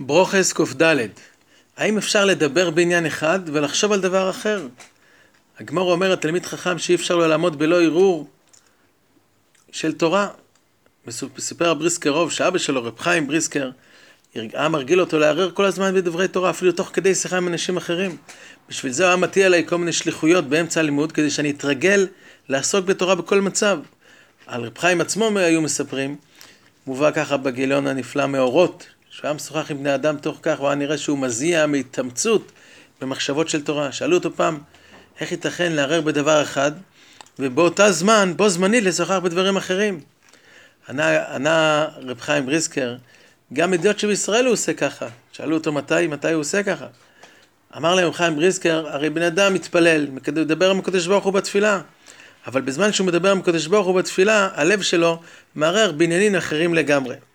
ברוכס ק"ד. האם אפשר לדבר בעניין אחד ולחשוב על דבר אחר? הגמרא אומרת, תלמיד חכם שאי אפשר לו לעמוד בלא ערעור של תורה. סיפר הבריסקר רוב שאבא שלו, רב חיים בריסקר, היה מרגיל אותו לערער כל הזמן בדברי תורה, אפילו תוך כדי שיחה עם אנשים אחרים. בשביל זה הוא היה מטיל עליי כל מיני שליחויות באמצע הלימוד, כדי שאני אתרגל לעסוק בתורה בכל מצב. על רב חיים עצמו היו מספרים, מובא ככה בגיליון הנפלא מאורות, שהוא היה משוחח עם בני אדם תוך כך, הוא היה נראה שהוא מזיע מהתאמצות במחשבות של תורה. שאלו אותו פעם, איך ייתכן לערער בדבר אחד, ובאותה זמן, בו זמנית לשוחח בדברים אחרים? ענה רב חיים בריסקר, גם ידיעות שבישראל הוא עושה ככה. שאלו אותו מתי הוא עושה ככה? אמר להם רב חיים בריסקר, הרי בן אדם מתפלל, מדבר עם הקדוש ברוך הוא בתפילה, אבל בזמן שהוא מדבר עם הקדוש ברוך הוא בתפילה, הלב שלו מערער בעניינים אחרים לגמרי.